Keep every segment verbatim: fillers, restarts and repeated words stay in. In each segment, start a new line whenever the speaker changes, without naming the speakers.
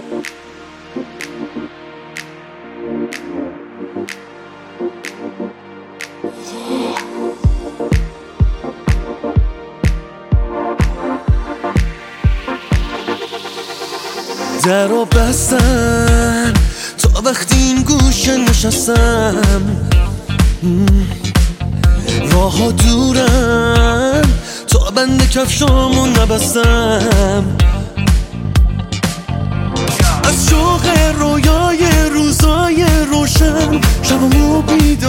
در و بستن تا وقتی این گوشه نشستم، راه ها دورن تا بند کفشامو نبستم، از شوق رویای روزای روشن شبمو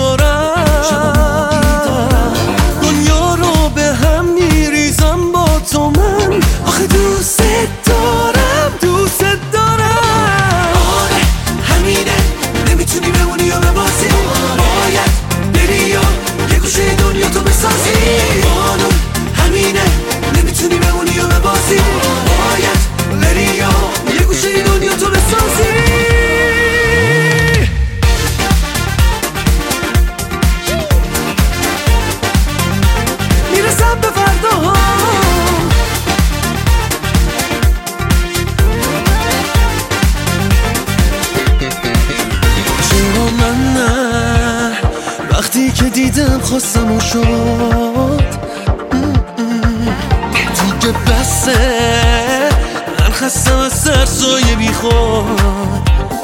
بیدارم، دنیا رو به هم میریزم با تو من، آخه دوست دارم دوست دارم.
آره همینه، نمیتونی بمونی یا ببازی، باید بری یا یه گوشه دنیا تو بسازی. قانون همینه، نمیتونی بمونی یا ببازی، باید بری یا یه گوشه دنیا تو بسازی.
میرسم به فرداها، چرا من نه؟ وقتی که دیدم خواستم و شد دیگه بسه، من خستم از سرسایه بی خود.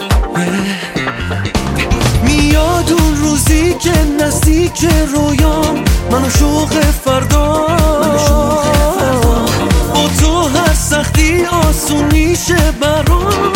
میاد اون روزی که نزدیک رویام، منو شوق فردا، با تو هر سختی آسون میشه برام.